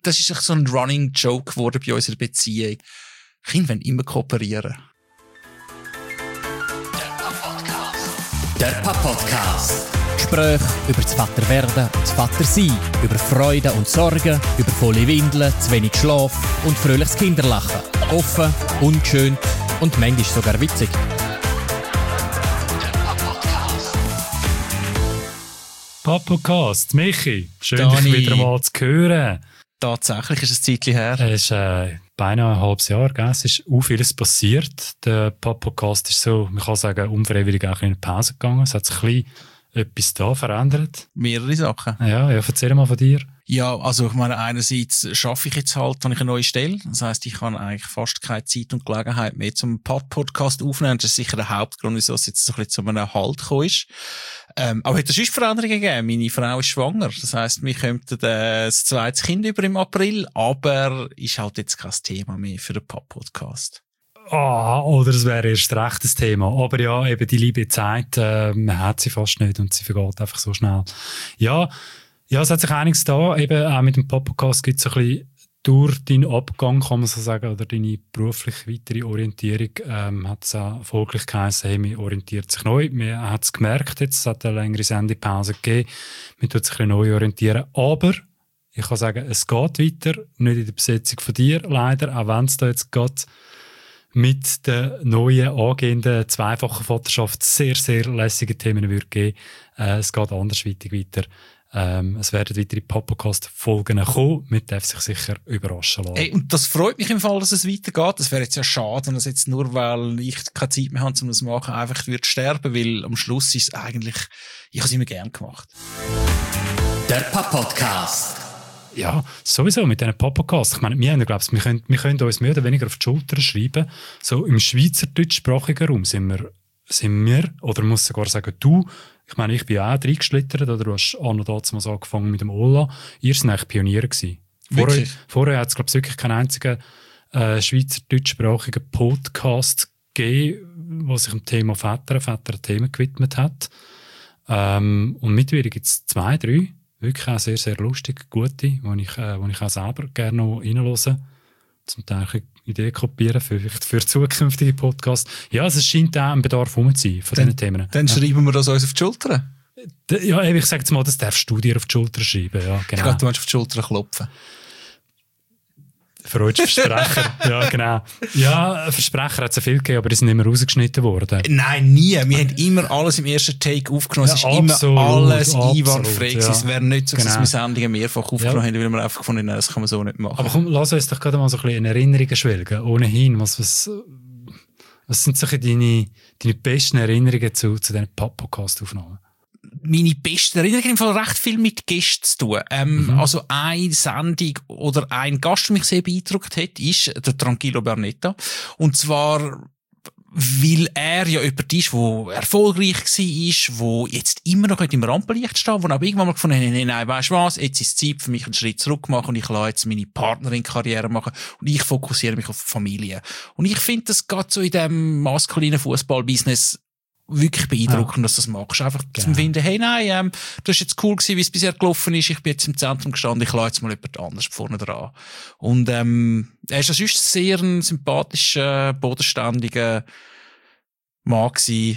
das ist so ein Running Joke geworden bei unserer Beziehung. Kinder wollen immer kooperieren. Der Papa-Podcast. Gespräche über das Vaterwerden und das Vatersein, über Freude und Sorgen, über volle Windeln, zu wenig Schlaf und fröhliches Kinderlachen. Offen, ungeschönt und manchmal sogar witzig. Papa-Cast, Michi, schön Dani. dich wieder mal zu hören. Tatsächlich ist es ein Zeitchen her. Es ist beinahe ein halbes Jahr, gell? Es ist auch vieles passiert. Der Papa-Cast ist so, man kann sagen, unfreiwillig auch in eine Pause gegangen. Es hat sich ein bisschen etwas da verändert. Mehrere Sachen. Ja, erzähl mal von dir. Ja, also ich meine, einerseits schaffe ich jetzt halt, habe ich eine neue Stelle. Das heisst, ich habe eigentlich fast keine Zeit und Gelegenheit mehr zum Podcast aufnehmen. Das ist sicher der Hauptgrund, wieso es jetzt so ein bisschen zu einem Halt gekommen ist. Aber hat es sonst Veränderungen gegeben? Meine Frau ist schwanger. Das heisst, wir könnten das zweites Kind über im April, aber ist halt jetzt kein Thema mehr für den Podcast. Oder es wäre erst recht ein Thema. Aber ja, eben die liebe Zeit, man hat sie fast nicht und sie vergeht einfach so schnell. Ja, es hat sich einiges da. Eben auch mit dem Podcast gibt es ein bisschen durch deinen Abgang, kann man so sagen, oder deine berufliche weitere Orientierung, hat es auch folglich geheißen, hey, man orientiert sich neu. Man hat es gemerkt jetzt, es hat eine längere Sendepause gegeben. Man tut sich ein bisschen neu orientieren. Aber ich kann sagen, es geht weiter. Nicht in der Besetzung von dir, leider, auch wenn es da jetzt geht mit der neuen angehenden zweifachen Vaterschaft sehr, sehr lässige Themen würde geben. Es geht andersweitig weiter. Es werden weitere Podcast-Folgen kommen. Man darf sich sicher überraschen lassen. Hey, und das freut mich im Fall, dass es weitergeht. Das wäre jetzt ja schade, wenn es jetzt nur, weil ich keine Zeit mehr habe, um das zu machen, einfach würde sterben, weil am Schluss ist es eigentlich, ich habe es immer gern gemacht. Der Papa-Podcast. Ja, sowieso mit diesen Podcasts. Ich meine, wir können uns mehr oder weniger auf die Schulter schreiben. So im schweizerdeutschsprachigen Raum sind wir, oder muss sogar sagen, du. Ich meine, ich bin auch reingeschlittert, oder du hast auch noch damals angefangen mit dem Ola. Ihr seid eigentlich Pioniere gewesen. Vorher hat es, glaube ich, wirklich keinen einzigen schweizerdeutschsprachigen Podcast gegeben, der sich dem Thema Väter-Themen gewidmet hat. Und mittlerweile gibt es 2, 3. Wirklich auch sehr, sehr lustig, gute, wo ich auch selber gerne noch reinhöre. Zum Teil Ideen kopieren für zukünftige Podcasts. Ja, es scheint auch ein Bedarf zu sein von diesen Themen. Dann schreiben wir das uns auf die Schulter. Ja, ich sage jetzt mal, das darfst du dir auf die Schulter schreiben. Ja, genau. Ich glaube, du willst auf die Schulter klopfen. Versprecher, ja, genau. Ja, Versprecher hat es ja viel gegeben, aber die sind immer rausgeschnitten worden. Nein, nie. Wir haben immer alles im ersten Take aufgenommen. Ja, es ist absolut, immer alles absolut, einwandfrei. ja. Es wäre nicht so, dass Genau. wir Sendungen mehrfach aufgenommen haben, weil wir einfach gefunden haben, das kann man so nicht machen. Aber komm, lass uns doch gerade mal so ein bisschen in Erinnerungen schwelgen. Ohnehin, was sind so deine besten Erinnerungen zu diesen Podcast-Aufnahmen? Meine besten Erinnerungen haben im Fall recht viel mit Gästen zu tun. Also eine Sendung oder ein Gast, der mich sehr beeindruckt hat, ist der Tranquillo Barnetta. Und zwar, weil er ja jemand ist, der erfolgreich war, der jetzt immer noch im Rampenlicht steht, wo aber irgendwann mal gefunden hat, nein, weisst du was, jetzt ist es Zeit für mich einen Schritt zurück machen und ich lasse jetzt meine Partnerin Karriere machen und ich fokussiere mich auf die Familie. Und ich finde, das geht so in diesem maskulinen Fußball-Business wirklich beeindruckend, dass du das machst. Einfach zum Finden, hey, nein, das ist jetzt cool gewesen, wie es bisher gelaufen ist. Ich bin jetzt im Zentrum gestanden, ich lasse jetzt mal jemand anders vorne dran. Und, er ist sonst sehr ein sympathischer, bodenständiger Mann gewesen.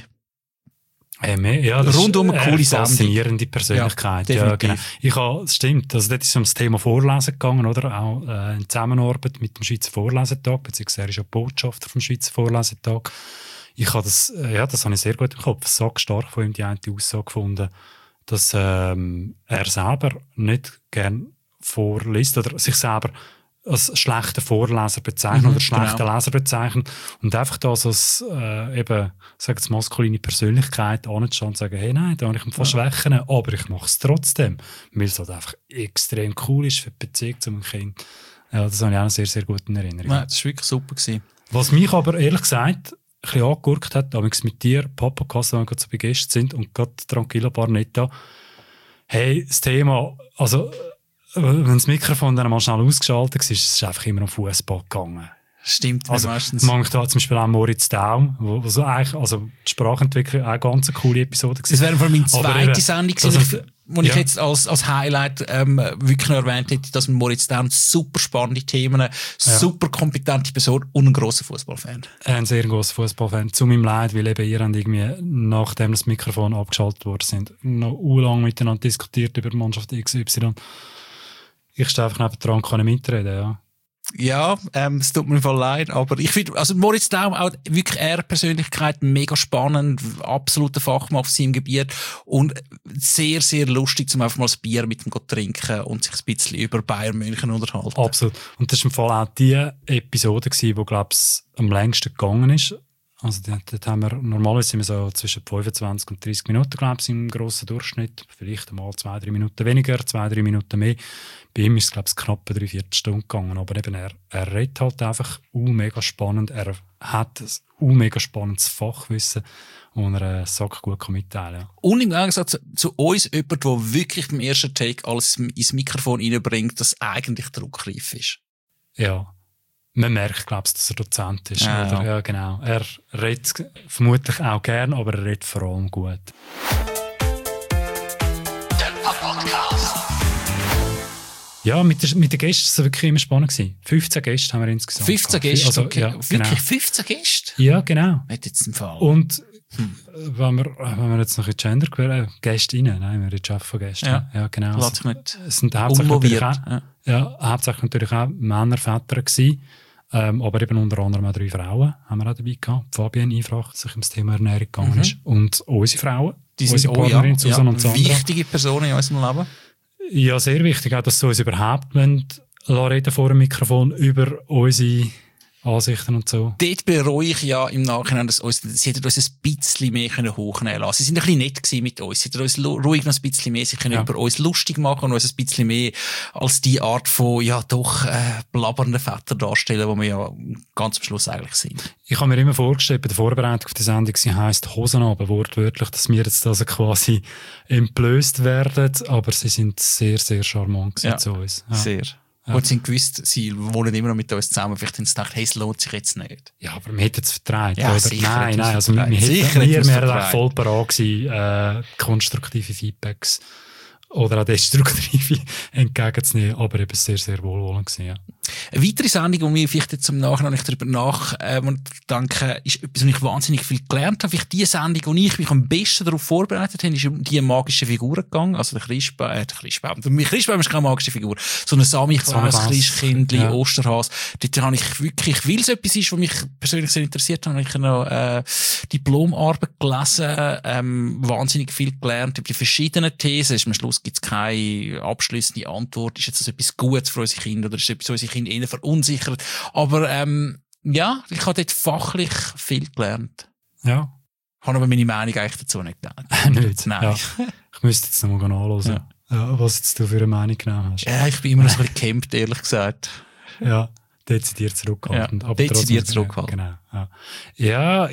Ja, das rundum eine coole Sendung. Faszinierende Persönlichkeit. Ja, genau. Das stimmt. Also, dort ist es ums Thema Vorlesen gegangen, oder? Auch, in Zusammenarbeit mit dem Schweizer Vorlesetag, beziehungsweise er ist ja Botschafter vom Schweizer Vorlesetag. Ich habe das habe ich sehr gut im Kopf. Ich habe stark von ihm die eine Aussage gefunden, dass er selber nicht gern vorliest oder sich selber als schlechter Vorleser bezeichnet oder schlechter Leser bezeichnet und einfach das als eben, sag jetzt maskuline Persönlichkeit anzuschauen und sagen, hey, nein, da habe ich ein paar Schwächen, aber ich mache es trotzdem, weil es halt einfach extrem cool ist für die Beziehung zu meinem Kind. Ja, das habe ich auch eine sehr, sehr gute Erinnerung. Ja, das war wirklich super gewesen. Was mich aber ehrlich gesagt ein bisschen angeguckt hat, damals mit dir, Papa-Cast, wenn wir gerade so bei Gästen sind und gerade Tranquillo Barnetta. Hey, das Thema, also, wenn das Mikrofon dann mal schnell ausgeschaltet war, ist es einfach immer um Fußball gegangen. Stimmt, also, meistens. Man da zum Beispiel auch Moritz Daum, wo so eigentlich, also die Sprachentwicklung auch ganz eine coole Episode Das wäre vor allem meine zweite Sendung gewesen, wo ich ja. jetzt als Highlight wirklich noch erwähnt hätte, dass mit Moritz Daum super spannende Themen, super kompetente Person und ein grosser Fußballfan. Ein sehr grosser Fußballfan. Zu meinem Leid, weil eben ihr habt irgendwie, nachdem das Mikrofon abgeschaltet worden sind, noch lange miteinander diskutiert über die Mannschaft XY. Ich stehe einfach neben dran, kann nicht mitreden, ja. Ja, es tut mir voll leid, aber ich finde, also Moritz Daum, auch wirklich Persönlichkeit, mega spannend, absoluter Fachmann auf seinem Gebiet und sehr, sehr lustig, zum einfach mal ein Bier mit ihm zu trinken und sich ein bisschen über Bayern München unterhalten. Absolut. Und das war im Fall auch die Episode gewesen, die, glaube ich, am längsten gegangen ist. Also dort haben wir, normalerweise sind wir so zwischen 25 und 30 Minuten, glaube ich, im grossen Durchschnitt. Vielleicht einmal 2-3 Minuten weniger, 2-3 Minuten mehr. Bei ihm ist es, glaube ich, knapp 3/4 Stunde gegangen. Aber eben, er redet halt einfach mega spannend. Er hat ein mega spannendes Fachwissen, das er gut mitteilen kann. Und im Gegensatz zu uns jemand, der wirklich beim ersten Take alles ins Mikrofon reinbringt, das eigentlich druckreif ist. Ja. Man merkt, glaube ich, dass er Dozent ist. Ja, oder? Ja, genau. Er redet vermutlich auch gern, aber er redet vor allem gut. Der Podcast. Ja, mit den Gästen war es wirklich immer spannend. 15 Gäste haben wir insgesamt. 15 Gäste, also, okay. Ja, Wirklich genau. 15 Gäste? Ja, genau. Hat jetzt im Fall. Und wenn wir jetzt noch ein Gender gewähren, Gästinnen, nein, wir reden von Gästen. Ja, genau. Lass sich nicht es sind hauptsächlich auch, hauptsächlich natürlich auch Männer, Väter gewesen. Aber eben unter anderem auch 3 Frauen haben wir auch dabei gehabt. Fabienne Eifrach, die sich ums Thema Ernährung gegangen ist. Und unsere Frauen. Die sind unsere Partnerin Susanne und Sandra. Wichtige Personen in unserem Leben. Ja, sehr wichtig, auch, dass sie uns überhaupt reden vor dem Mikrofon über unsere Ansichten und so. Dort bereue ich ja im Nachhinein, dass sie hätten uns ein bisschen mehr hochnehmen lassen. Sie sind ein bisschen nett gewesen mit uns. Sie hätten uns ruhig noch ein bisschen mehr sich über uns lustig machen und uns ein bisschen mehr als die Art von, blabbernden Väter darstellen, die wir ja ganz am Schluss eigentlich sind. Ich habe mir immer vorgestellt, bei der Vorbereitung auf die Sendung, sie heisst Hosenabend, wortwörtlich, dass wir jetzt also quasi entblößt werden, aber sie sind sehr, sehr charmant zu uns. Ja. Sehr. Ja. Und sie haben gewusst, sie wohnen immer noch mit uns zusammen. Vielleicht haben sie gedacht, hey, es lohnt sich jetzt nicht. Ja, aber wir hätten es vertreibt, ja, oder? Sicher Nein, also wir wären auch voll parat gewesen, konstruktive Feedbacks oder auch destruktive entgegenzunehmen, aber eben sehr, sehr wohlwollend gewesen, ja. Eine weitere Sendung, die mir vielleicht jetzt im Nachhinein nicht darüber nachdenke, ist etwas, wo ich wahnsinnig viel gelernt habe. Vielleicht die Sendung, wo ich mich am besten darauf vorbereitet habe, ist um die magische Figur gegangen. Also der Christbaum ist keine magische Figur. So eine Samichlaus, Christkindli, Osterhas. Dort habe ich wirklich, weil es etwas ist, was mich persönlich sehr interessiert hat, habe ich noch Diplomarbeit gelesen, wahnsinnig viel gelernt über die verschiedenen Thesen. Am Schluss gibt es keine abschliessende Antwort. Ist jetzt das etwas Gutes für unsere Kinder oder ist es etwas, was unsere Kinder eher verunsichert? Aber ich habe dort fachlich viel gelernt. Ja. Habe aber meine Meinung eigentlich dazu nicht gegeben. Nicht? Nein. Ja. Ich müsste jetzt noch mal anhören, was jetzt du für eine Meinung genommen hast. Ja, ich bin immer noch ein bisschen gecampt, ehrlich gesagt. Ja, dezidiert zurückhaltend. Ja, dezidiert zurückhaltend. Genau. Ja,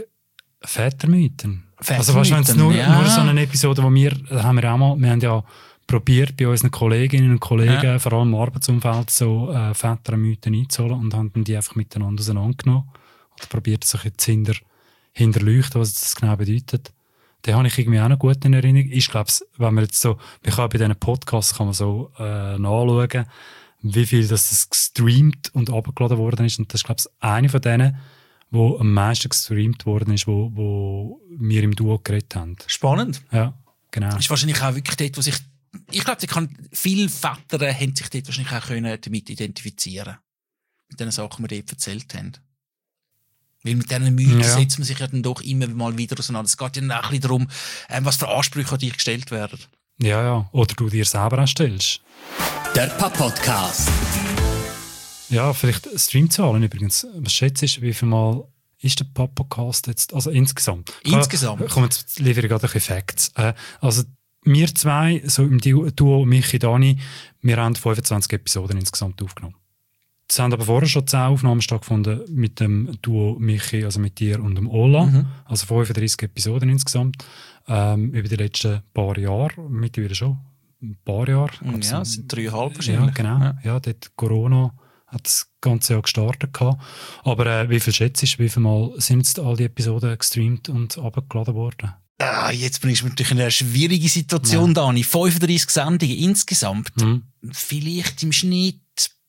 Vätermythen. Also weißt du, wenn es nur so eine Episode, wo wir haben ja probiert, bei unseren Kolleginnen und Kollegen, vor allem im Arbeitsumfeld, so Vätermythen einzuholen und haben die einfach miteinander auseinandergenommen. Oder probiert so ein bisschen zu hinterleuchten, was das genau bedeutet. Den habe ich irgendwie auch noch gut in Erinnerung. Ich glaube, wenn man jetzt so, man kann bei diesen Podcasts kann man so nachschauen, wie viel das gestreamt und abgeladen worden ist. Und das ist, glaube ich, eine von denen, wo am meisten gestreamt worden ist, wo wir im Duo geredet haben. Spannend. Ja, genau. Das ist wahrscheinlich auch wirklich dort, wo ich glaube, viele Väter haben sich dort wahrscheinlich auch damit identifizieren. Mit den Sachen, die wir dort erzählt haben. Weil mit diesen Mythen setzt man sich ja dann doch immer mal wieder auseinander. Es geht ja auch ein bisschen darum, was für Ansprüche an dich gestellt werden. Ja. Oder du dir selber auch stellst. Der Podcast. Ja, vielleicht Streamzahlen übrigens. Was schätzt du, wie viel Mal ist der Podcast jetzt? Also insgesamt. Komm, jetzt liefere ich gerade ein bisschen Facts. Also wir zwei, so im Duo Michi, Dani, wir haben 25 Episoden insgesamt aufgenommen. Es haben aber vorher schon 10 Aufnahmen stattgefunden mit dem Duo Michi, also mit dir und dem Ola. Mhm. Also 35 Episoden insgesamt. Über die letzten paar Jahre, mittlerweile schon ein paar Jahre. Ja, es sind 3,5 wahrscheinlich. Ja, genau. Ja, dort Corona hat das ganze Jahr gestartet gehabt. Aber wie viel schätzt du, wie viel Mal sind jetzt all die Episoden gestreamt und abgeladen worden? Jetzt bringst du mich natürlich in eine schwierige Situation, Dani. 35 Sendungen insgesamt. Vielleicht im Schnitt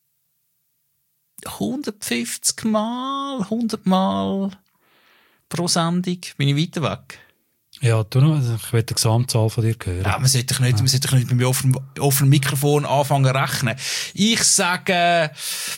150 Mal, 100 Mal pro Sendung. Bin ich weiter weg? Ja, ich will die Gesamtzahl von dir hören. Ja, man sollte doch nicht bei mir auf dem Mikrofon anfangen zu rechnen. Ich sage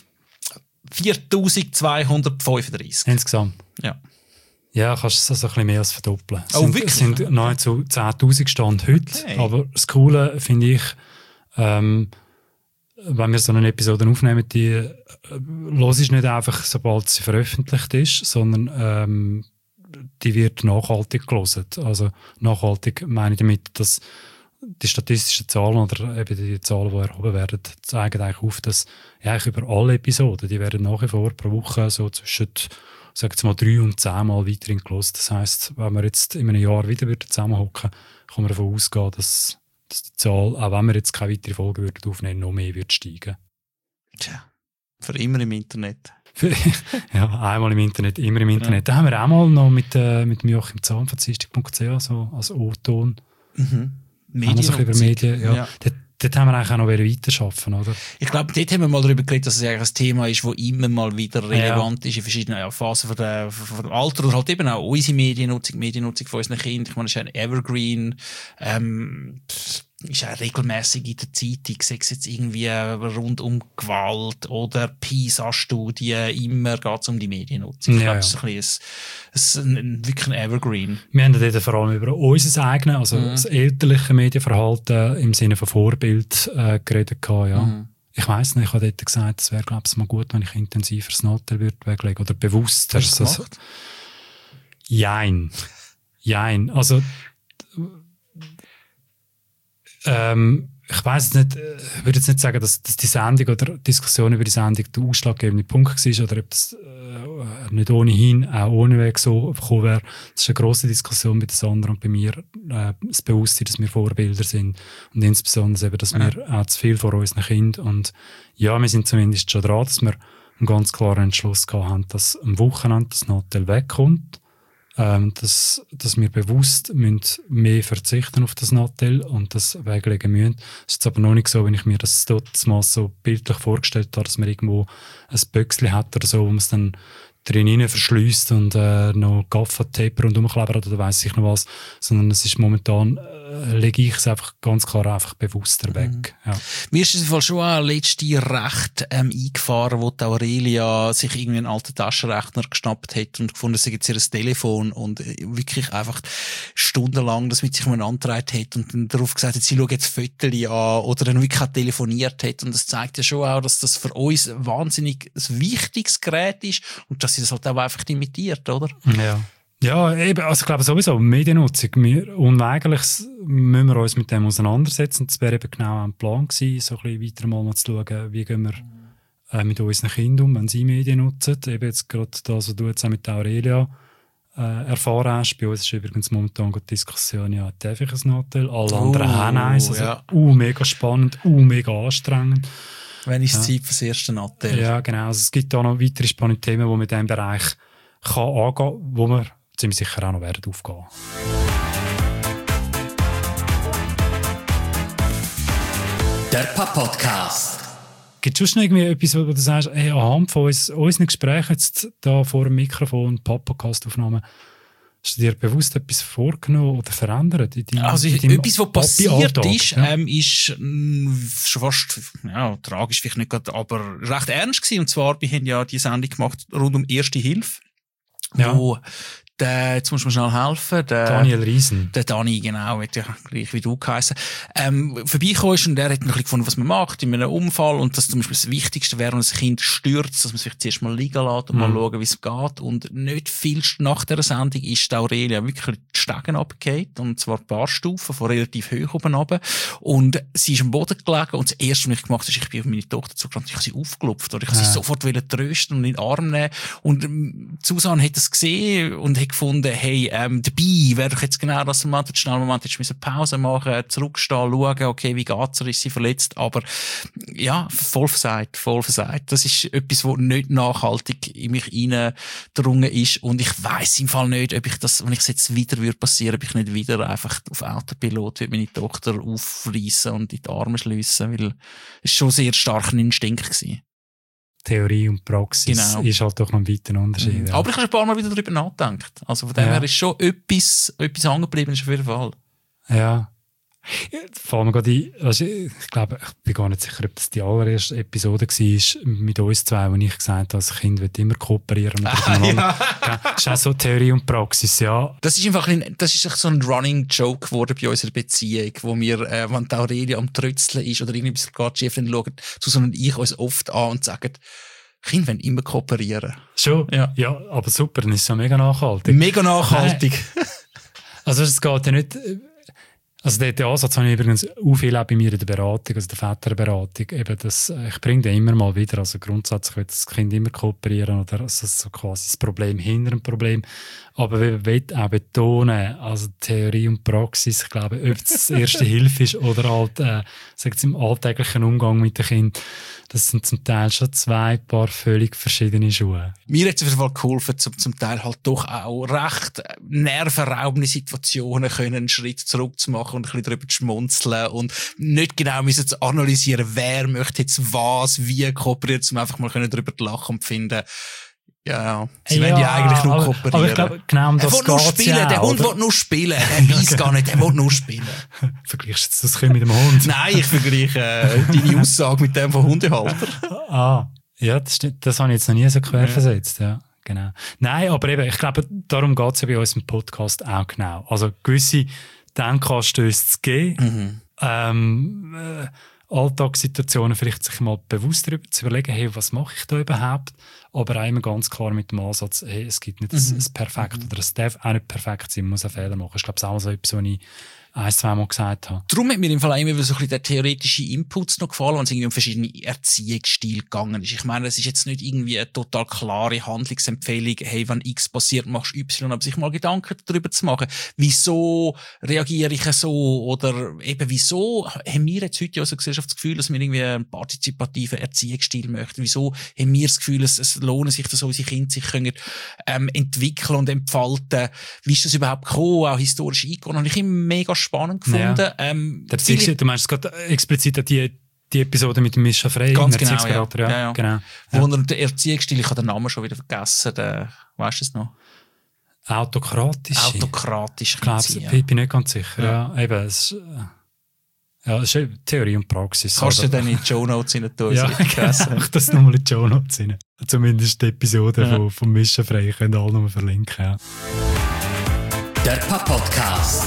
4235. Insgesamt? Ja. Ja, kannst du das ein bisschen mehr als verdoppeln. Wirklich? Es sind nahezu 10'000 Stand heute. Okay. Aber das Coole finde ich, wenn wir so eine Episode aufnehmen, die los ist nicht einfach, sobald sie veröffentlicht ist, sondern die wird nachhaltig gelesen. Also nachhaltig meine ich damit, dass die statistischen Zahlen oder eben die Zahlen, die erhoben werden, zeigen eigentlich auf, dass eigentlich über alle Episoden, die werden nach wie vor pro Woche so zwischen, sagen wir mal, 3 und 10 Mal weiterhin gelesen. Das heisst, wenn wir jetzt in einem Jahr wieder zusammenhocken, kann man davon ausgehen, dass die Zahl, auch wenn wir jetzt keine weitere Folge aufnehmen, noch mehr wird steigen. Tja, für immer im Internet. Ja, einmal im Internet, immer im Internet. Da haben wir auch mal noch mit Joachim Zahn von Zistik.ch so als O-Ton. Medien über Medien, ja. Dort haben wir eigentlich auch noch weiterarbeiten, oder? Ich glaube, dort haben wir mal darüber geredet, dass es eigentlich ein Thema ist, das immer mal wieder relevant ist in verschiedenen Phasen von dem Alter oder halt eben auch unsere Mediennutzung von unseren Kindern. Ich meine, es ist ein Evergreen, ist auch regelmässig in der Zeitung, sei es jetzt irgendwie rund um Gewalt oder PISA-Studien, immer geht es um die Mediennutzung. Ich glaube, das ist wirklich ein Evergreen. Wir haben dort vor allem über unser eigenes, also das elterliche Medienverhalten im Sinne von Vorbild geredet gehabt, ja. Ich weiss nicht, ich habe dort gesagt, es wäre, glaube ich, mal gut, wenn ich intensiver das Nachteil weglegen oder bewusster. Hast du das gemacht? Jein. Also ich weiss nicht, ich würde jetzt nicht sagen, dass die Sendung oder die Diskussion über die Sendung der ausschlaggebende Punkt war oder ob das nicht ohnehin auch ohne Weg so gekommen wäre. Das ist eine grosse Diskussion bei den Sandra und bei mir. Das Bewusstsein, dass wir Vorbilder sind und insbesondere eben, dass wir auch zu viel von unseren Kindern und ja, wir sind zumindest schon dran, dass wir einen ganz klaren Entschluss gehabt haben, dass am Wochenende das Nattel wegkommt. Dass wir bewusst mehr verzichten auf das Nattel und das weglegen müssen. Es ist aber noch nicht so, wenn ich mir das dort mal so bildlich vorgestellt habe, dass man irgendwo ein Böckchen hat oder so, wo man es dann drin verschliesst und noch Gaffertape rundherum klebert oder weiss ich noch was, sondern es ist momentan, lege ich es einfach ganz klar einfach bewusster weg. Ja. Mir ist es im Fall schon auch letzte recht eingefahren, wo die Aurelia sich irgendwie einen alten Taschenrechner geschnappt hat und gefunden, sie gibt ihr ein Telefon und wirklich einfach stundenlang das mit sich umeinander hat und dann darauf gesagt hat, sie schaut jetzt Fotos an oder dann wirklich auch telefoniert hat und das zeigt ja schon auch, dass das für uns wahnsinnig ein wichtiges Gerät ist und dass sie das halt auch einfach imitiert, oder? Ja, eben, also ich glaube sowieso, Mediennutzung, unweigerlich müssen wir uns mit dem auseinandersetzen. Das wäre eben genau ein Plan gewesen, so ein bisschen weiter mal zu schauen, wie gehen wir mit unseren Kindern um, wenn sie Medien nutzen. Eben jetzt gerade das, was du jetzt auch mit Aurelia erfahren hast. Bei uns ist übrigens momentan die Diskussion, ja, darf ich ein Nattel? Alle anderen haben eins. Also, mega spannend, mega anstrengend. Wenn ist Zeit für das erste Nattel? Ja, genau. Also es gibt auch noch weitere spannende Themen, die man in diesem Bereich kann angehen kann, wo wir ziemlich sicher auch noch werden aufgehen. Der Podcast. Gibt es schon irgendwie etwas, wo du sagst, hey, anhand von unseren Gesprächen jetzt da vor dem Mikrofon, Podcast-Aufnahmen, hast du dir bewusst etwas vorgenommen oder verändert? Also etwas, was passiert ist, ist schon fast, tragisch vielleicht nicht gerade, aber recht ernst gewesen. Und zwar, wir haben ja die Sendung gemacht rund um Erste Hilfe. Ja. Wo jetzt muss man schnell helfen. Daniel Riesen. Der Dani, genau, wird ja gleich wie du geheißen. Vorbeigekommen ist und der hat ein bisschen gefunden, was man macht in einem Unfall und dass zum Beispiel das Wichtigste wäre, wenn ein Kind stürzt, dass man sich zuerst mal liegen lässt und mal schauen, wie es geht. Und nicht viel nach dieser Sendung ist Aurelia wirklich die Stegen runtergefallen und zwar ein paar Stufen von relativ hoch oben runter. Und sie ist am Boden gelegen und das Erste, was ich gemacht habe, ist, ich bin auf meine Tochter zugerannt, ich habe sie aufgelupft oder ich habe sie sofort trösten und in den Arm nehmen. Und Susanne hat das gesehen und hat gefunden, hey, dabei wäre doch jetzt genau das Moment, schnell Moment, jetzt müssen Pause machen, zurückstehen, schauen, okay, wie geht's, ist sie verletzt, aber ja, voll versagt. Das ist etwas, was nicht nachhaltig in mich reingedrungen ist und ich weiss im Fall nicht, ob ich das, wenn ich es jetzt wieder passieren würde, ob ich nicht wieder einfach auf Autopilot würde meine Tochter aufreissen und in die Arme schliessen, weil es schon sehr stark ein Instinkt gewesen. Theorie und Praxis ist halt doch noch ein weiter Unterschied. Ja. Aber ich habe ein paar Mal wieder darüber nachgedacht. Also von dem her ist schon etwas hängen geblieben, ist auf jeden Fall. Ja. Vor allem gerade ich glaube, ich bin gar nicht sicher, ob das die allererste Episode war mit uns zwei, wo ich gesagt habe, das Kind wird immer kooperieren. Das ist auch so Theorie und Praxis, ja. Das ist einfach so ein Running Joke geworden bei unserer Beziehung, wo wir, wenn die Aurelia am Trötzeln ist oder irgendetwas geht schief, dann schauen Susanne und ich uns oft an und sagen, Kinder wollen immer kooperieren. Schon? Ja, aber super, dann ist es ja mega nachhaltig. Mega nachhaltig. Also es geht ja nicht... Also den Ansatz habe ich übrigens auch viel auch bei mir in der Beratung, also der Väterberatung. Eben ich bringe den immer mal wieder. Also grundsätzlich will das Kind immer kooperieren oder also so quasi das Problem hinter dem Problem. Aber wir wollen auch betonen, also Theorie und Praxis, ich glaube, ob es erste Hilfe ist oder halt, im alltäglichen Umgang mit dem Kind, das sind zum Teil schon zwei Paar völlig verschiedene Schuhe. Mir hat es auf jeden Fall geholfen, zum Teil halt doch auch recht nervenraubende Situationen einen Schritt zurück zu machen und ein bisschen darüber zu schmunzeln und nicht genau müssen zu analysieren, wer möchte jetzt was, wie kooperiert, um einfach mal darüber zu lachen und finden, ja, sie wollen ja eigentlich nur kooperieren. Aber ich glaube, genau um das geht's ja. Der Hund will nur spielen, der weiss gar nicht, der will nur spielen. Vergleichst du das Kind mit dem Hund? Nein, ich vergleiche deine Aussage mit dem von Hundehalter. Ja, das habe ich jetzt noch nie so quer versetzt, ja. Genau. Nein, aber eben, ich glaube, darum geht es ja bei uns im Podcast auch genau. Also gewisse Denkanstöße zu geben, Alltagssituationen vielleicht sich mal bewusst darüber zu überlegen, hey, was mache ich da überhaupt? Aber auch immer ganz klar mit dem Ansatz, hey, es gibt nicht ein Perfekt oder es darf auch nicht perfekt sein, man muss auch Fehler machen. Ich glaube, das ist auch so etwas, was ich 1-2 Mal gesagt habe. Darum hat mir im Fall auch immer so ein bisschen der theoretische Inputs noch gefallen, wenn es irgendwie um verschiedene Erziehungsstile gegangen ist. Ich meine, es ist jetzt nicht irgendwie eine total klare Handlungsempfehlung, hey, wenn X passiert, machst du Y, aber sich mal Gedanken darüber zu machen, wieso reagiere ich so oder eben wieso haben wir jetzt heute in unserer Gesellschaft das Gefühl, dass wir irgendwie einen partizipativen Erziehungsstil möchten? Wieso haben wir das Gefühl, es lohnt sich, dass unsere Kinder sich können, entwickeln und entfalten? Wie ist das überhaupt gekommen? Auch historisch eingegangen. Habe ich immer mega spannend gefunden. Ja. Du meinst gerade explizit an die Episode mit dem Mischa Frey, ganz genau, ja. Genau. Wo der Erziehungsstil, ich habe den Namen schon wieder vergessen, weißt du es noch? Autokratisch. Ich bin nicht ganz sicher. Ja. Eben, es ist Theorie und Praxis. Kannst du dann in die Shownotes rein tun? Ja, mach das nochmal in die Shownotes rein. Zumindest die Episode von Mischa Frey können alle nochmal verlinken. Ja. Der Podcast.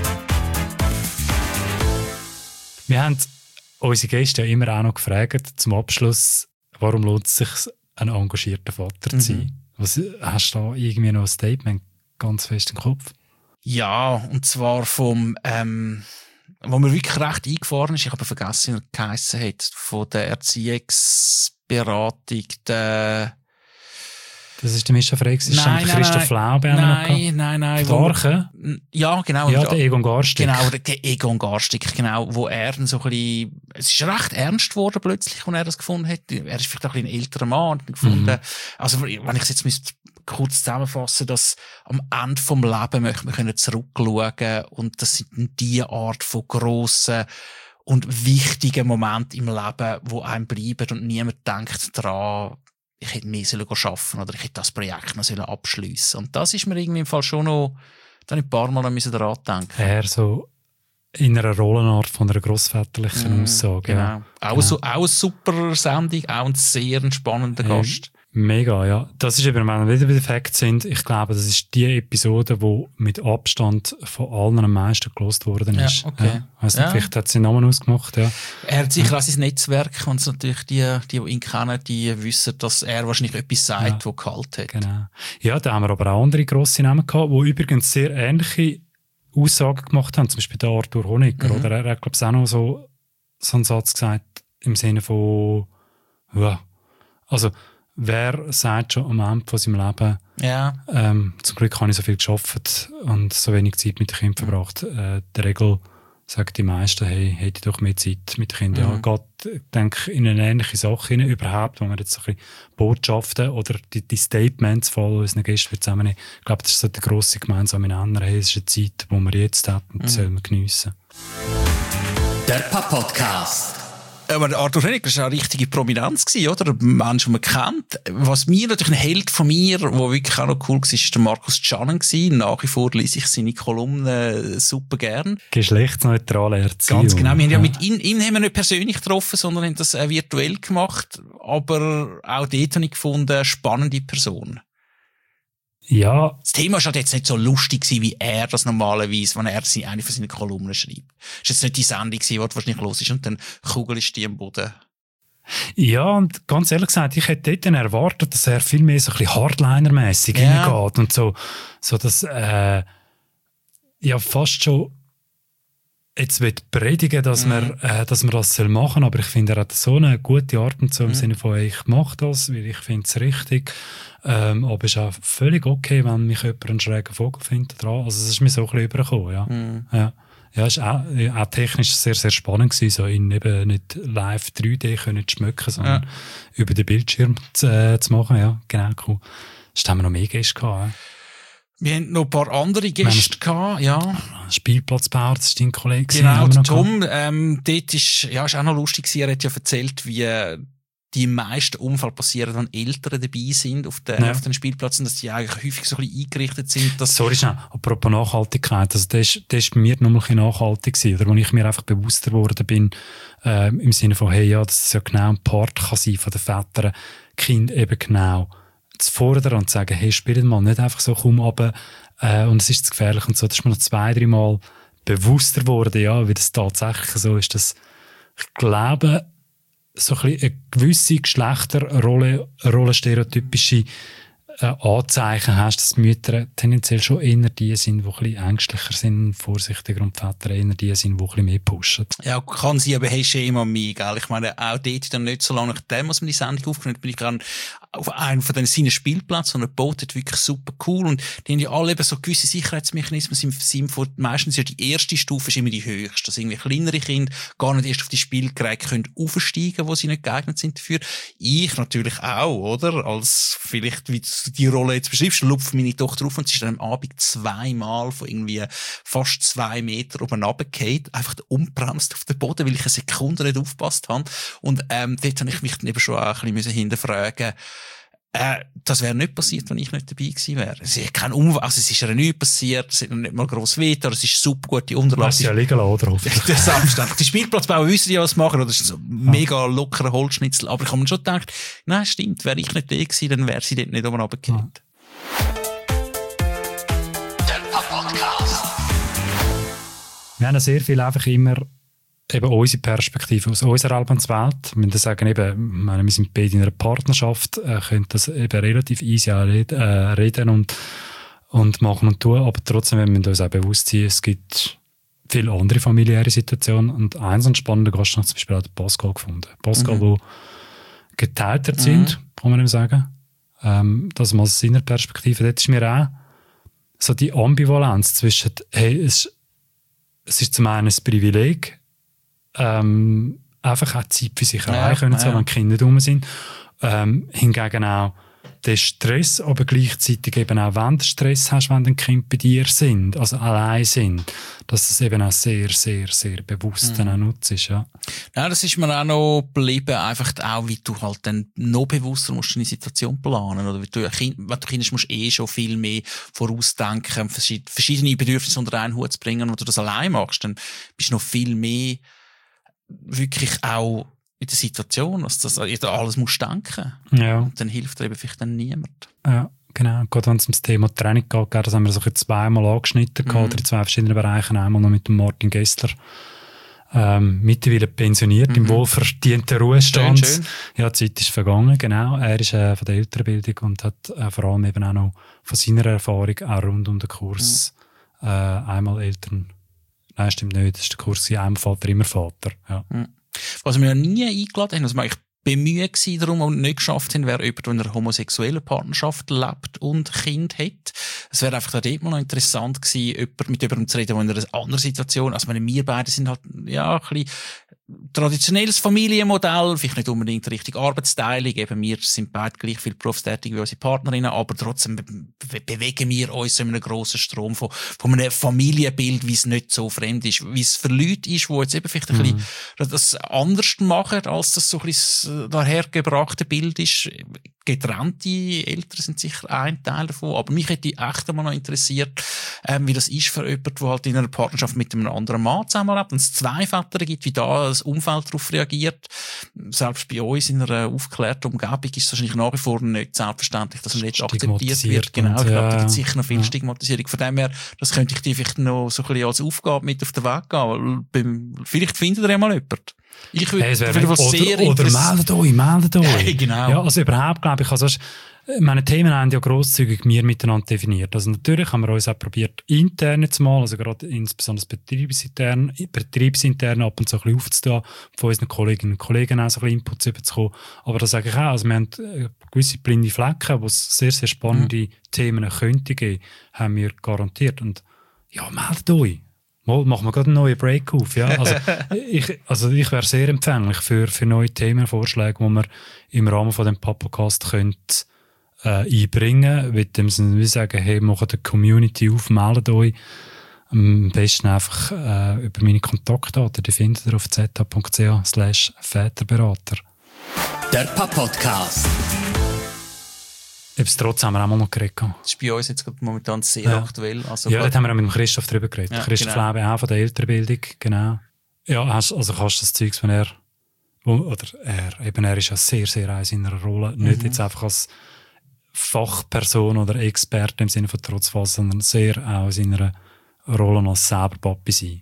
Wir haben unsere Gäste ja immer auch noch gefragt, zum Abschluss, warum lohnt es sich, ein engagierter Vater zu sein? Hast du da irgendwie noch ein Statement ganz fest im Kopf? Ja, und zwar vom, wo mir wirklich recht eingefahren ist, ich habe vergessen, wie er geheissen hat, von der Erziehungsberatung, das ist der Mischa Frey, das ist Christoph Laube. Nein. Starke? Ja, genau. Ja, der Egon Garstig. Genau, der Egon Garstig, genau, wo er dann so ein bisschen, es ist recht ernst geworden plötzlich, als er das gefunden hat. Er ist vielleicht auch ein bisschen ein älterer Mann und gefunden, also wenn ich es jetzt kurz zusammenfassen, dass am Ende vom Leben möchte man zurückschauen und das sind die Art von grossen und wichtigen Momenten im Leben, wo einem bleiben und niemand denkt daran, ich hätte mehr arbeiten oder ich hätte das Projekt noch abschliessen. Und das ist mir irgendwie im Fall schon noch, da ein paar Mal daran denken. Eher so in einer Rollenart von einer grossväterlichen Aussage. Genau. Ja. Auch eine super Sendung, auch ein sehr spannender Gast. Mega, ja. Das ist eben, wenn wir wieder bei den Facts sind, ich glaube, das ist die Episode, die mit Abstand von allen am meisten gelost worden ist. Ja, okay. Ja. Weiss nicht, vielleicht hat sie einen Namen ausgemacht, ja. Er hat sicher auch sein Netzwerk, und natürlich die ihn kennen, die wissen, dass er wahrscheinlich etwas sagt, das Gehalt hat. Genau. Ja, da haben wir aber auch andere grosse Namen gehabt, die übrigens sehr ähnliche Aussagen gemacht haben. Zum Beispiel der Arthur Honegger, oder? Er hat, glaube ich, auch noch so einen Satz gesagt, im Sinne von, ja, also, wer sagt schon am Ende von seinem Leben, Ja. Zum Glück habe ich so viel gearbeitet und so wenig Zeit mit den Kindern verbracht. Der Regel sagen die meisten, hey, hätte ich doch mehr Zeit mit den Kindern. Ja, geht, denke in eine ähnliche Sache hinein, überhaupt, wo wir jetzt so ein bisschen Botschaften oder die Statements von unseren Gästen zusammennehmen. Ich glaube, das ist so der grosse gemeinsame Nenner. Hey, es ist eine Zeit, die wir jetzt haben und die sollen wir geniessen. Der Podcast. Aber Arthur Honegger war eine richtige Prominenz, oder? Ein Mensch, den man kennt. Was mir natürlich ein Held von mir, der wirklich auch noch cool war, war der Markus Tschannen. Nach wie vor lese ich seine Kolumnen super gern. Geschlechtsneutrale Erziehung. Ganz genau. Wir haben ja mit ihn haben wir nicht persönlich getroffen, sondern haben das virtuell gemacht. Aber auch dort habe ich gefunden, spannende Person. Ja. Das Thema war jetzt nicht so lustig, wie er das normalerweise, wenn er eine von seinen Kolumnen schreibt. Das war jetzt nicht die Sendung, die wahrscheinlich los ist und dann kugelst die am Boden. Ja, und ganz ehrlich gesagt, ich hätte dort erwartet, dass er viel mehr so ein bisschen Hardliner-mässig hineingeht und so dass, ja, fast schon jetzt wird predigen, dass man das machen soll, aber ich finde, er hat so eine gute Art und so im Sinne von, ich mache das, weil ich finde es richtig. Aber es ist auch völlig okay, wenn mich jemand einen schrägen Vogel findet dran. Also es ist mir so ein bisschen übergekommen, ja. Ja, es war auch technisch sehr, sehr spannend gewesen, so ihn eben nicht live 3D können zu schmücken, sondern über den Bildschirm zu machen, ja, genau, cool. Da haben wir noch mehr Gäste gehabt, ja. Wir hatten noch ein paar andere Gäste gehabt, ja. Spielplatzbauer, das ist dein Kollege. Genau, der Tom, dort ist auch noch lustig gewesen. Er hat ja erzählt, wie die meisten Unfälle passieren, wenn Eltern dabei sind auf den Spielplätzen, dass die eigentlich häufig so ein bisschen eingerichtet sind. Sorry, schnell, apropos Nachhaltigkeit, also das ist bei mir nochmal ein bisschen nachhaltig gewesen, oder wo ich mir einfach bewusster geworden bin, im Sinne von, hey, ja, dass es ja genau ein Part kann sein von den Vätern, Kind eben genau zu fordern und zu sagen, hey, spielt mal nicht einfach so, komm runter, und es ist zu gefährlich und so. Das ist mir noch 2-3 Mal bewusster geworden, ja, wie das tatsächlich so ist, dass ich glaube, so ein bisschen eine gewisse Geschlechterrolle, stereotypische Anzeichen hast, dass Mütter tendenziell schon eher die sind, die ein bisschen ängstlicher sind, vorsichtiger, und die Väter eher die sind, die ein bisschen mehr pushen. Ja, kann sein, aber hey, Shame an mich, gell? Ich meine, auch dort dann nicht so lange nachdem, als wir die Sendung aufgenommen haben, bin ich gerade auf einem von seinen Spielplätzen, und er bootet wirklich super cool, und die haben ja alle eben so gewisse Sicherheitsmechanismen im Sinne von, meistens ja die erste Stufe ist immer die höchste, dass irgendwie kleinere Kinder gar nicht erst auf die Spielgeräte können aufsteigen, wo sie nicht geeignet sind dafür. Ich natürlich auch, oder? Als vielleicht, wie die Rolle jetzt beschreibst, lupft meine Tochter auf und sie ist dann am Abend 2-mal von irgendwie fast 2 Meter oben runtergefallen, einfach umbremst auf den Boden, weil ich eine Sekunde nicht aufgepasst habe. Und dort habe ich mich dann eben schon auch ein bisschen hinterfragen. Das wäre nicht passiert, wenn ich nicht dabei gewesen wäre. Es ist kein also es ist ja nichts passiert, es ist noch nicht mal gross weh, aber es ist super gute Unterlage. Das ist ja liegen lassen, oder? Hoffentlich. Die Spielplatzbauer wissen ja, was machen, oder das ist so mega lockerer Holzschnitzel. Aber ich habe mir schon gedacht, nein, stimmt, wäre ich nicht da gewesen, dann wäre sie dort nicht oben runtergefallen. Wir haben sehr viel einfach immer eben unsere Perspektive aus unserer Lebenswelt. Wir müssen sagen, eben, wir sind beide in einer Partnerschaft, können das eben relativ easy reden und machen und tun, aber trotzdem müssen wir uns auch bewusst sein, es gibt viele andere familiäre Situationen, und eins und spannender Gast hat zum Beispiel auch den Pascal gefunden. Pascal, der geteilter sind, kann man ihm sagen. Das mal aus seiner Perspektive. Dort ist mir auch so die Ambivalenz zwischen, hey, es ist zum einen ein Privileg, einfach auch Zeit für sich allein können zu haben, wenn die Kinder nicht rum sind. Hingegen auch der Stress, aber gleichzeitig eben auch, wenn du Stress hast, wenn die Kinder bei dir sind, also allein sind, dass das eben auch sehr, sehr, sehr bewusst dann auch nutzt. Ja. Ja, das ist mir auch noch geblieben, einfach auch, wie du halt dann noch bewusster musst deine Situation planen, oder wenn du Kinder hast, musst du schon viel mehr vorausdenken, verschiedene Bedürfnisse unter einen Hut zu bringen, und wenn du das allein machst, dann bist du noch viel mehr wirklich auch in der Situation, dass das alles musst denken. Ja. Und dann hilft dir eben vielleicht dann niemand. Ja, genau. Gerade wenn es um das Thema Training geht, das haben wir so 2-mal angeschnitten, oder in 2 verschiedenen Bereichen. Einmal noch mit dem Martin Gessler, mittlerweile pensioniert, im wohlverdienten Ruhestand. Schön. Ja, die Zeit ist vergangen, genau. Er ist von der Elternbildung und hat vor allem eben auch noch von seiner Erfahrung auch rund um den Kurs einmal Eltern. Nein, stimmt nicht. Das ist der Kurs einmal Vater, immer Vater. Ja. Was wir ja nie eingeladen haben, was wir eigentlich bemüht gewesen darum und nicht geschafft haben, wäre jemand, der in einer homosexuellen Partnerschaft lebt und Kind hat. Es wäre einfach dort mal noch interessant gewesen, mit jemandem zu reden, der in einer anderen Situation, also wir beide sind halt, ja, ein bisschen traditionelles Familienmodell, vielleicht nicht unbedingt richtig Arbeitsteilung, eben wir sind beide gleich viel berufstätig wie unsere Partnerinnen, aber trotzdem bewegen wir uns in einem grossen Strom von einem Familienbild, wie es nicht so fremd ist, wie es für Leute ist, die jetzt eben vielleicht ein bisschen das anders machen, als das so ein bisschen dahergebrachte Bild ist. Getrennte Eltern sind sicher ein Teil davon, aber mich hätte echt einmal noch interessiert, wie das ist für jemanden, der halt in einer Partnerschaft mit einem anderen Mann zusammenlebt und es zwei Väter gibt, wie da das Umfeld darauf reagiert. Selbst bei uns in einer aufgeklärten Umgebung ist es wahrscheinlich nach wie vor nicht selbstverständlich, dass es nicht akzeptiert wird. Genau, ich glaube, da gibt es sicher noch viel Stigmatisierung. Von dem her, das könnte ich dir vielleicht noch so ein bisschen als Aufgabe mit auf den Weg gehen. Vielleicht findet ihr ja mal jemanden. Ich würde oder meldet euch. Genau. Ja, also überhaupt, glaube ich, also meine Themen haben ja grosszügig wir miteinander definiert. Also natürlich haben wir uns auch probiert, intern jetzt mal, also gerade insbesondere betriebsintern ab und zu ein bisschen aufzutun, von unseren Kolleginnen und Kollegen auch so ein bisschen Inputs überzukommen. Aber das sage ich auch, also wir haben gewisse blinde Flecken, wo es sehr, sehr spannende Themen könnte geben, haben wir garantiert. Und ja, meldet euch. Mal, machen wir gerade einen neuen Break auf. Ja? Also ich wäre sehr empfänglich für neue Themenvorschläge, die wir im Rahmen von dem Podcast einbringen können. Wir sagen, hey, macht die Community auf, meldet euch. Am besten einfach über meine Kontaktdaten. Die findet ihr auf zh.ch/Väterberater. Der Podcast. Trotzdem haben wir auch mal noch geredet. Das ist bei uns jetzt momentan sehr aktuell. Also ja, dort haben wir auch mit dem Christoph drüber geredet. Ja, Christoph genau. Lebe auch von der Elternbildung, genau. Ja, kannst das Zeugs, wenn er ist ja sehr, sehr in seiner Rolle, nicht jetzt einfach als Fachperson oder Experte im Sinne von Trotzfall, sondern sehr auch in seiner Rolle als selber Papi sein.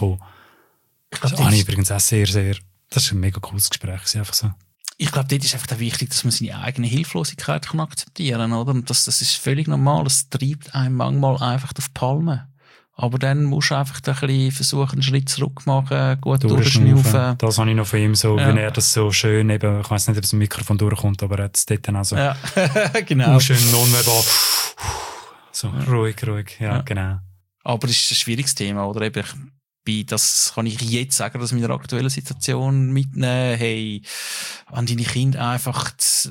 Das habe ich übrigens auch sehr, sehr, das war ein mega cooles Gespräch, einfach so. Ich glaube, dort ist einfach wichtig, dass man seine eigene Hilflosigkeit akzeptieren kann, oder? Und das ist völlig normal. Das treibt einem manchmal einfach auf die Palme. Aber dann musst du einfach ein bisschen versuchen, einen Schritt zurück machen, gut durchschnaufen. Das habe ich noch von ihm so, wenn er das so schön eben, ich weiss nicht, ob das Mikrofon durchkommt, aber er hat es dort dann auch so genau. Schön nonverbal. So, ruhig, ja, genau. Aber es ist ein schwieriges Thema, oder? Eben, das kann ich jetzt sagen, dass in meiner aktuellen Situation mitnehmen, hey, wenn deine Kinder einfach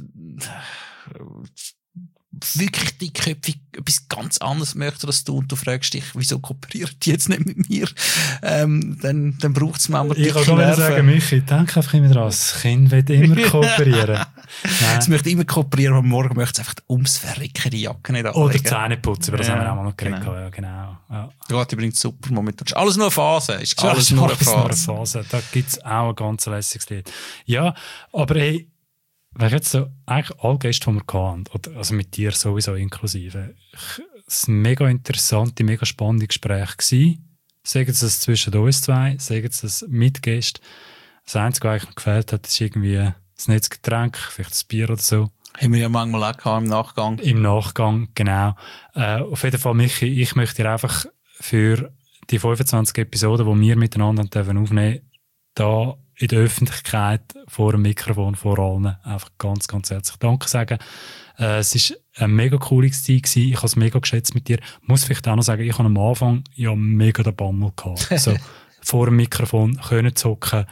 wirklich dickköpfig etwas ganz anderes möchten als du und du fragst dich, wieso kooperieren die jetzt nicht mit mir, dann braucht es manchmal dicke Nerven. Ich kann sagen, Michi, denke einfach immer dran, das Kind will immer kooperieren. Es möchte immer kooperieren, aber morgen möchte es einfach ums Verrecken die Jacke nicht anlegen. Oder Zähne putzen, über das haben wir auch mal noch geredet. Genau. Ja, genau. Ja. Geht übrigens super momentan. Ist alles nur eine Phase. Ist alles nur eine Phase. Da gibt es auch ein ganz lässiges Lied. Ja, aber hey, wenn ich jetzt so eigentlich alle Gäste, die wir hatten, also mit dir sowieso inklusive, es waren mega interessante, mega spannende Gespräche gewesen. Sagen Sie das zwischen uns zwei, sagen Sie das mit Gästen. Das Einzige, was eigentlich noch gefehlt hat, ist irgendwie ein nettes Getränk, vielleicht ein Bier oder so. Haben wir ja manchmal auch gehabt im Nachgang. Im Nachgang, genau. Auf jeden Fall, Michi, ich möchte dir einfach für die 25 Episoden, die wir miteinander aufnehmen, da in der Öffentlichkeit, vor dem Mikrofon, vor allen, einfach ganz, ganz herzlich Danke sagen. Es war eine mega coole Zeit gewesen. Ich habe es mega geschätzt mit dir. Ich muss vielleicht auch noch sagen, ich habe am Anfang ja mega den Bammel gehabt. So, vor dem Mikrofon können zu hocken,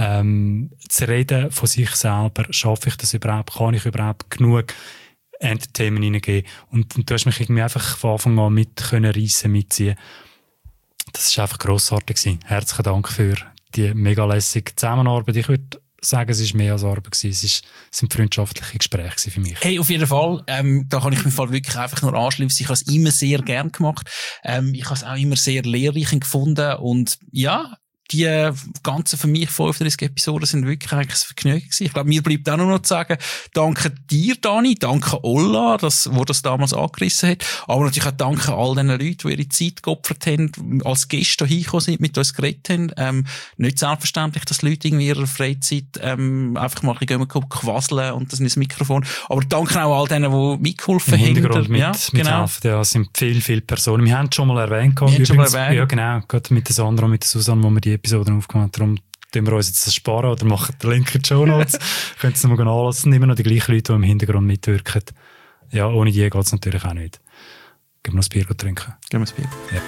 zu reden von sich selber. Schaffe ich das überhaupt? Kann ich überhaupt genug Entertainment hineingeben? Und du hast mich irgendwie einfach von Anfang an mitziehen. Das war einfach grossartig gewesen. Herzlichen Dank für die mega lässige Zusammenarbeit. Ich würde sagen, es war mehr als Arbeit gewesen. Es sind freundschaftliche Gespräche für mich. Hey, auf jeden Fall. Da kann ich mich wirklich einfach nur anschließen. Ich habe es immer sehr gern gemacht. Ich habe es auch immer sehr lehrreich gefunden. Und ja, die ganzen für mich 35 Episoden sind wirklich eigentlich ein Vergnügen gewesen. Ich glaube, mir bleibt auch noch zu sagen, danke dir, Dani, danke Olla, wo das damals angerissen hat, aber natürlich auch danke all den Leuten, die ihre Zeit geopfert haben, als Gäste hier hingekommen sind, mit uns geredet haben. Nicht selbstverständlich, dass Leute irgendwie in ihrer Freizeit einfach mal ein bisschen quasseln und das in das Mikrofon. Aber danke auch all denen, die mitgeholfen haben. Im Hintergrund mithelfen. Ja, es sind viele Personen. Wir haben es schon mal erwähnt. Ja, genau. Gerade mit der Sandra und mit der Susanne, wo wir die Episoden aufgemacht haben. Darum tun wir uns jetzt das sparen oder machen den Link in die Shownotes. Könnt ihr es nochmal anhören. Es sind immer noch die gleichen Leute, die im Hintergrund mitwirken. Ja, ohne die geht es natürlich auch nicht. Gehen wir noch ein Bier trinken. Gehen wir das Bier. Ja.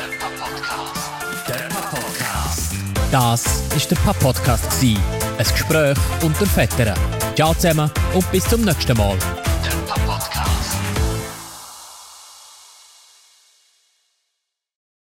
Der Podcast. Das war der Papp-Podcast. Ein Gespräch unter Vätern. Ciao zusammen und bis zum nächsten Mal.